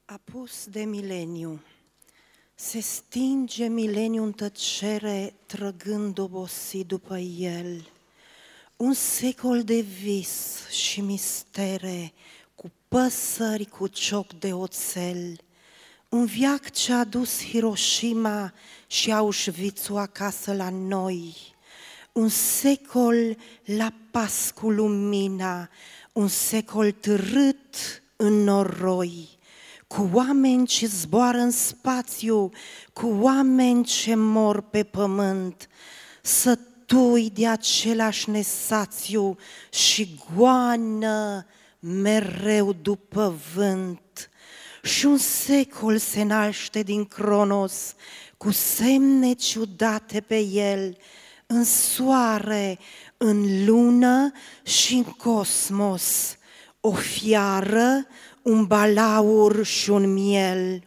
Apus de mileniu. Se stinge mileniu în tăcere, trăgând obosit după el. Un secol de vis și mistere, cu păsări, cu cioc de oțel. Un veac ce-a dus Hiroshima și Auschwitz-ul acasă la noi. Un secol la pas cu lumina, un secol târât în noroi, cu oameni ce zboară în spațiu, cu oameni ce mor pe pământ, sătui de același nesațiu și goană mereu după vânt. Și un secol se naște din Cronos, cu semne ciudate pe el, în soare, în lună și în cosmos, o fiară, un balaur și un miel.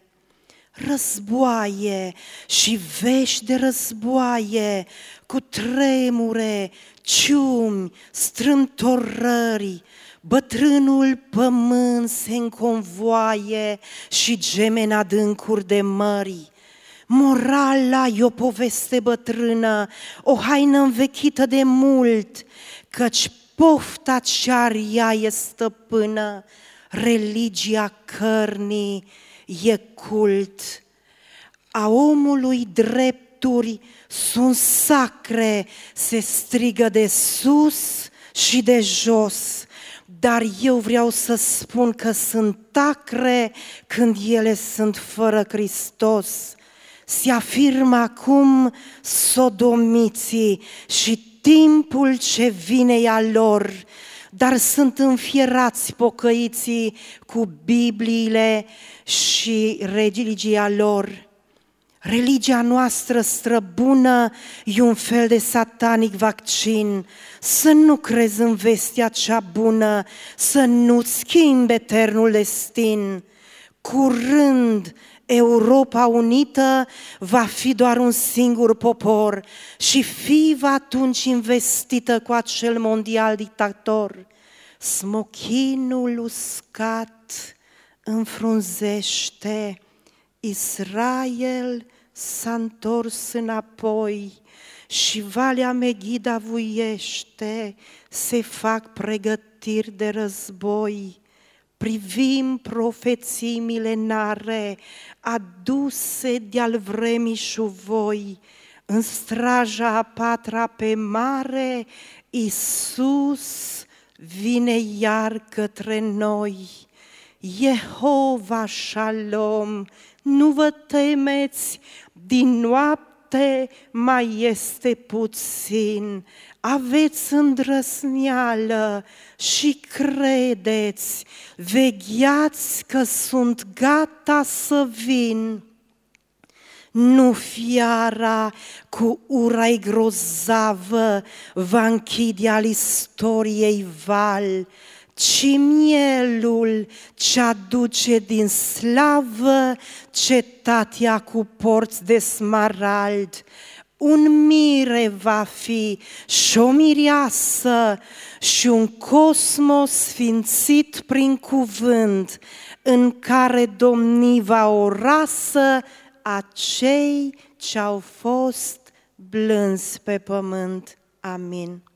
Războaie și vești de războaie, cu tremure, ciumi, strâmtorări, bătrânul pământ se înconvoaie și geme în adâncuri de mări. Morala e o poveste bătrână, o haină învechită de mult, căci pofta ce-ar ea e stăpână, religia cărnii e cult. A omului drepturi sunt sacre, se strigă de sus și de jos, dar eu vreau să spun că sunt acre când ele sunt fără Hristos. Se afirmă acum sodomiții și timpul ce vine e al lor, dar sunt înfierați pocăiții cu Bibliile și religia lor. Religia noastră străbună e un fel de satanic vaccin. Să nu crezi în vestea cea bună, să nu-ți schimbi eternul destin. Curând, Europa unită va fi doar un singur popor și fi va atunci investită cu acel mondial dictator. Smochinul uscat înfrunzește, Israel s-a întors înapoi și Valea Meghida vuiește, se fac pregătiri de război. Privim profeții milenare aduse de-al vremii șuvoi, în straja a patra pe mare, Iisus vine iar către noi. Jehova Shalom, nu vă temeți, din noapte mai este puțin. Aveți îndrăzneală și credeți, vegheați că sunt gata să vin. Nu fiara cu ura-i grozavă va închide al istoriei val, ci mielul ce aduce din slavă cetatea cu porți de smarald. Un mire va fi și o mireasă și un cosmos sfințit prin cuvânt, în care domni va o rasă a cei ce au fost blânzi pe pământ. Amin.